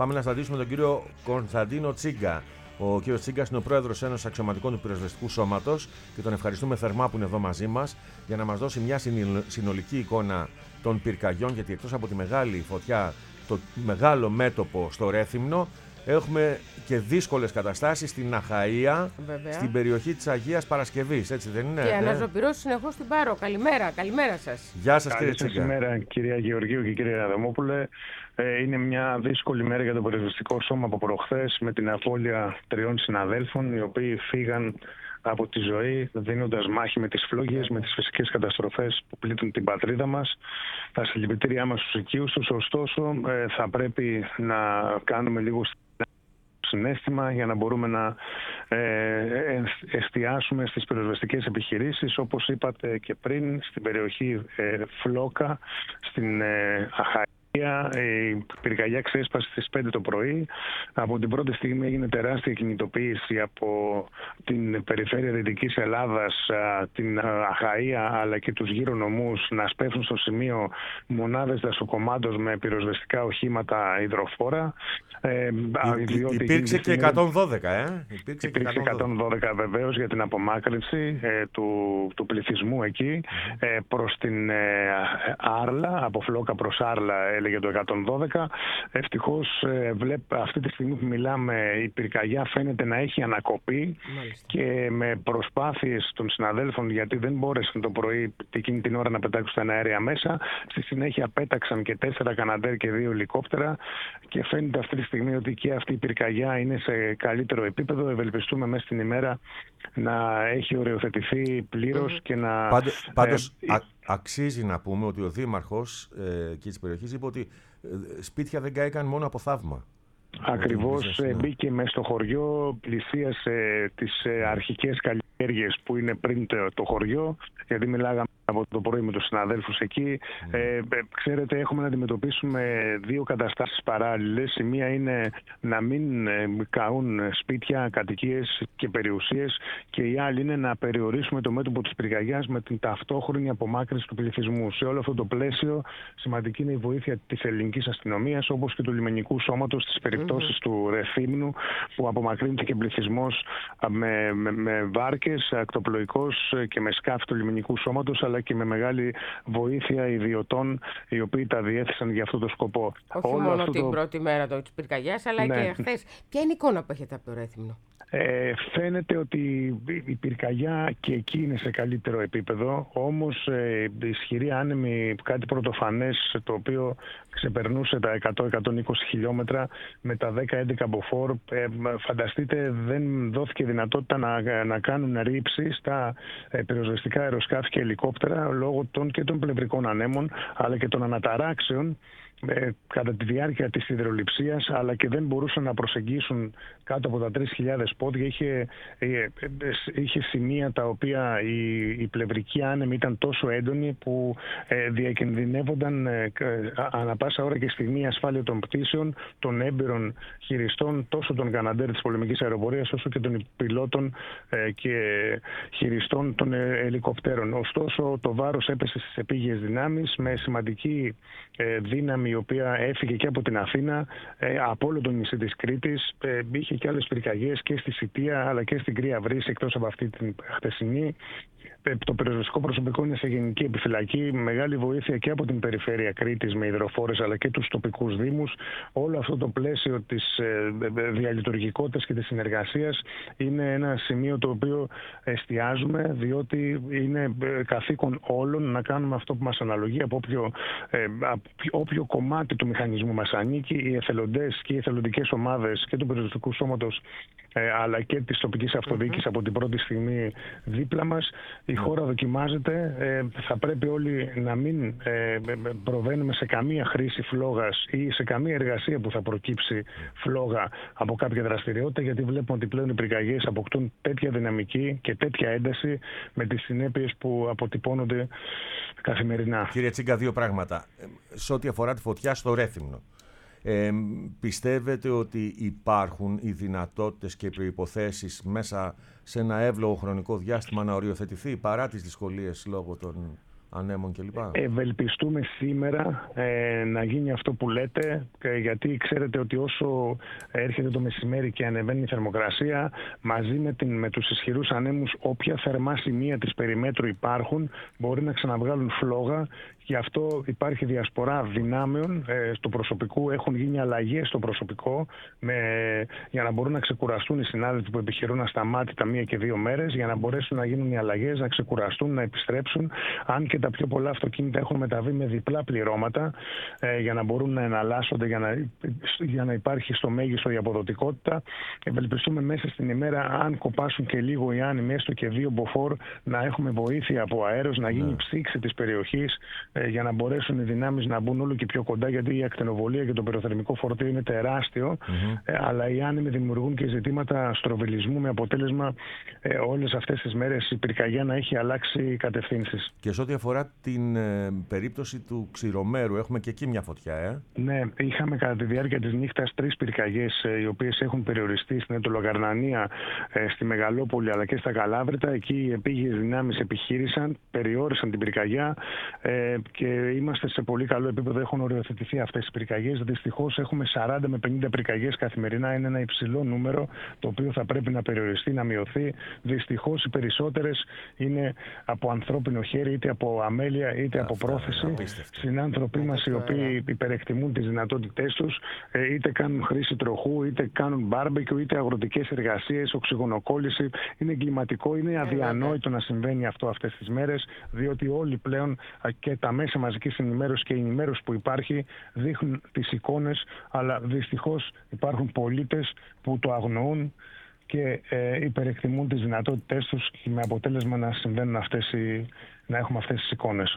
Πάμε να συναντήσουμε τον κύριο Κωνσταντίνο Τσίγκα. Ο κύριος Τσίγκας είναι ο πρόεδρος Ένωσης Αξιωματικών του Πυροσβεστικού Σώματος και τον ευχαριστούμε θερμά που είναι εδώ μαζί μας για να μας δώσει μια συνολική εικόνα των πυρκαγιών, γιατί εκτός από τη μεγάλη φωτιά, το μεγάλο μέτωπο στο Ρέθυμνο, έχουμε και δύσκολες καταστάσεις στην Αχαΐα, στην περιοχή της Αγίας Παρασκευής, έτσι δεν είναι? Και αναζωπυρώσεις συνεχώς στην Πάρο. Καλημέρα σας. Γεια σας κύριε Τσίγκα. Καλημέρα κυρία Γεωργίου και κύριε Αδαμόπουλε. Είναι μια δύσκολη μέρα για το πυροσβεστικό σώμα από προχθές, με την απώλεια 3 συναδέλφων, οι οποίοι φύγαν από τη ζωή δίνοντας μάχη με τις φλόγες, με τις φυσικές καταστροφές που πλήττουν την πατρίδα μας. Τα συλληπιτήριά μας στους οικείους τους, ωστόσο θα πρέπει να κάνουμε λίγο συναίσθημα για να μπορούμε να εστιάσουμε στις πυροσβεστικές επιχειρήσεις, όπως είπατε και πριν, στην περιοχή Φλόκα, στην Αχαΐα. Η πυρκαγιά ξέσπασε στις 5 το πρωί. Από την πρώτη στιγμή έγινε τεράστια κινητοποίηση από την περιφέρεια Δυτικής Ελλάδας, την Αχαΐα αλλά και τους γύρω νομούς να σπεύσουν στο σημείο μονάδες δασοκομάντος με πυροσβεστικά οχήματα υδροφόρα. Υπήρξε και 112, Υπήρξε 112 βεβαίως για την απομάκρυνση του πληθυσμού εκεί προς την Άρλα, από Φλόκα προς Άρλα έλεγε το 112. Ευτυχώς αυτή τη στιγμή που μιλάμε η πυρκαγιά φαίνεται να έχει ανακοπεί. Μάλιστα. Και με προσπάθειες των συναδέλφων, γιατί δεν μπόρεσαν το πρωί εκείνη την ώρα να πετάξουν τα αέρια μέσα, στη συνέχεια πέταξαν και 4 Καναντέρ και 2 ελικόπτερα και φαίνεται αυτή τη στιγμή ότι και αυτή η πυρκαγιά είναι σε καλύτερο επίπεδο. Ευελπιστούμε μέσα στην ημέρα να έχει οριοθετηθεί πλήρως και να... Πάντως αξίζει να πούμε ότι ο δήμαρχος και της περιοχής είπε ότι σπίτια δεν κάηκαν μόνο από θαύμα. Ακριβώς, μπήκε μέσα στο χωριό, πλησίασε τις αρχικές καλλιέργειες που είναι πριν το χωριό, γιατί μιλάγαμε από το πρωί με τους συναδέλφους εκεί. Ξέρετε, έχουμε να αντιμετωπίσουμε 2 καταστάσεις παράλληλες. Η μία είναι να μην καούν σπίτια, κατοικίες και περιουσίες, και η άλλη είναι να περιορίσουμε το μέτωπο της πυρκαγιάς με την ταυτόχρονη απομάκρυνση του πληθυσμού. Σε όλο αυτό το πλαίσιο, σημαντική είναι η βοήθεια της ελληνικής αστυνομίας, όπως και του λιμενικού σώματος στις περιπτώσεις του Ρεθύμνου, που απομακρύνεται και πληθυσμός με βάρκες, ακτοπλοϊκός και με σκάφη του λιμενικού σώματος, αλλά και με μεγάλη βοήθεια ιδιωτών οι οποίοι τα διέθεσαν για αυτό το σκοπό. Όχι μόνο την πρώτη μέρα της πυρκαγιάς, αλλά και χθες. Ποια είναι η εικόνα που έχετε από το Ρέθυμνο? Φαίνεται ότι η πυρκαγιά και εκεί είναι σε καλύτερο επίπεδο, όμως ισχυρή άνεμη, κάτι πρωτοφανές, το οποίο ξεπερνούσε τα 100-120 χιλιόμετρα με τα 10-11 μποφόρ. Φανταστείτε, δεν δόθηκε δυνατότητα να κάνουν ρήψη στα πυροσβεστικά αεροσκάφη και ελικόπτερα λόγω των πλευρικών ανέμων αλλά και των αναταράξεων κατά τη διάρκεια της υδρολειψίας, αλλά και δεν μπορούσαν να προσεγγίσουν κάτω από τα 3.000 πόδια. Είχε σημεία τα οποία η πλευρική άνεμη ήταν τόσο έντονη που διακινδυνεύονταν ανα πάσα ώρα και στιγμή η ασφάλεια των πτήσεων, των έμπειρων χειριστών, τόσο των Καναντέρ της πολεμικής αεροπορίας όσο και των πιλότων και χειριστών των ελικοπτέρων. Ωστόσο, το βάρος έπεσε στις επίγειες δυνάμεις με σημαντική δύναμη, η οποία έφυγε και από την Αθήνα, από όλο το νησί της Κρήτης. Είχε και άλλες πυρκαγιές και στη Σιτία αλλά και στην Κρία Βρύση, εκτός από αυτή την χθεσινή. Το πυροσβεστικό προσωπικό είναι σε γενική επιφυλακή. Μεγάλη βοήθεια και από την περιφέρεια Κρήτης με υδροφόρες αλλά και τους τοπικούς δήμους. Όλο αυτό το πλαίσιο της διαλειτουργικότητας και της συνεργασίας είναι ένα σημείο το οποίο εστιάζουμε, διότι είναι καθήκον όλων να κάνουμε αυτό που μας αναλογεί από όποιο κομμάτι του μηχανισμού μας ανήκει. Οι εθελοντές και οι εθελοντικές ομάδες και του πυροσβεστικού σώματος αλλά και της τοπικής αυτοδιοίκησης από την πρώτη στιγμή δίπλα μας. Η χώρα δοκιμάζεται. Θα πρέπει όλοι να μην προβαίνουμε σε καμία χρήση φλόγας ή σε καμία εργασία που θα προκύψει φλόγα από κάποια δραστηριότητα, γιατί βλέπουμε ότι πλέον οι πυρκαγιές αποκτούν τέτοια δυναμική και τέτοια ένταση με τις συνέπειες που αποτυπώνονται καθημερινά. Κύριε Τσίγκα, 2 πράγματα. Σε ό,τι αφορά τη φωτιά στο Ρέθυμνο, πιστεύετε ότι υπάρχουν οι δυνατότητες και οι προϋποθέσεις μέσα σε ένα εύλογο χρονικό διάστημα να οριοθετηθεί παρά τις δυσκολίες λόγω των ανέμων κλπ. Ευελπιστούμε σήμερα να γίνει αυτό που λέτε, γιατί ξέρετε ότι όσο έρχεται το μεσημέρι και ανεβαίνει η θερμοκρασία, μαζί με τους ισχυρούς ανέμους, όποια θερμά σημεία της περιμέτρου υπάρχουν, μπορεί να ξαναβγάλουν φλόγα. Γι' αυτό υπάρχει διασπορά δυνάμεων στο προσωπικό. Έχουν γίνει αλλαγές στο προσωπικό για να μπορούν να ξεκουραστούν οι συνάδελφοι που επιχειρούν ασταμάτητα 1 και 2 μέρες, για να μπορέσουν να γίνουν οι αλλαγές, να ξεκουραστούν, να επιστρέψουν. Αν και τα πιο πολλά αυτοκίνητα έχουν μεταβεί με διπλά πληρώματα για να μπορούν να εναλλάσσονται, για να υπάρχει στο μέγιστο η αποδοτικότητα. Ευελπιστούμε μέσα στην ημέρα, αν κοπάσουν και λίγο οι άνεμοι, έστω και 2 μποφόρ, να έχουμε βοήθεια από αέρος, να γίνει ψήξη της περιοχής, για να μπορέσουν οι δυνάμεις να μπουν όλο και πιο κοντά, γιατί η ακτινοβολία και το πυροθερμικό φορτίο είναι τεράστιο, αλλά οι άνεμοι δημιουργούν και ζητήματα στροβιλισμού, με αποτέλεσμα όλες αυτές τις μέρες η πυρκαγιά να έχει αλλάξει κατευθύνσεις. Και σε ό,τι αφορά την περίπτωση του Ξηρομέρου, έχουμε και εκεί μια φωτιά, Ναι, είχαμε κατά τη διάρκεια της νύχτας 3 πυρκαγιές, οι οποίες έχουν περιοριστεί στην Ετωλογαρνανία, στη Μεγαλόπολη αλλά και στα Καλάβρητα. Εκεί οι επίγειες δυνάμεις επιχείρησαν, περιόρισαν την πυρκαγιά και είμαστε σε πολύ καλό επίπεδο. Έχουν οριοθετηθεί αυτές οι πυρκαγιές. Δυστυχώς έχουμε 40 με 50 πυρκαγιές καθημερινά. Είναι ένα υψηλό νούμερο, το οποίο θα πρέπει να περιοριστεί, να μειωθεί. Δυστυχώς οι περισσότερες είναι από ανθρώπινο χέρι, είτε από αμέλεια είτε από πρόθεση. Συνάνθρωποι μας οι οποίοι υπερεκτιμούν τις δυνατότητές τους, είτε κάνουν χρήση τροχού, είτε κάνουν μπάρμπεκιου, είτε αγροτικές εργασίες, οξυγονοκόλληση. Είναι εγκληματικό, είναι αδιανόητο να συμβαίνει αυτό αυτές τις μέρες, διότι όλοι πλέον και τα μέσα μαζικής ενημέρωσης και η ενημέρωση που υπάρχει δείχνουν τις εικόνες, αλλά δυστυχώς υπάρχουν πολίτες που το αγνοούν και υπερεκτιμούν τις δυνατότητές τους, και με αποτέλεσμα να συμβαίνουν να έχουμε αυτές τις εικόνες.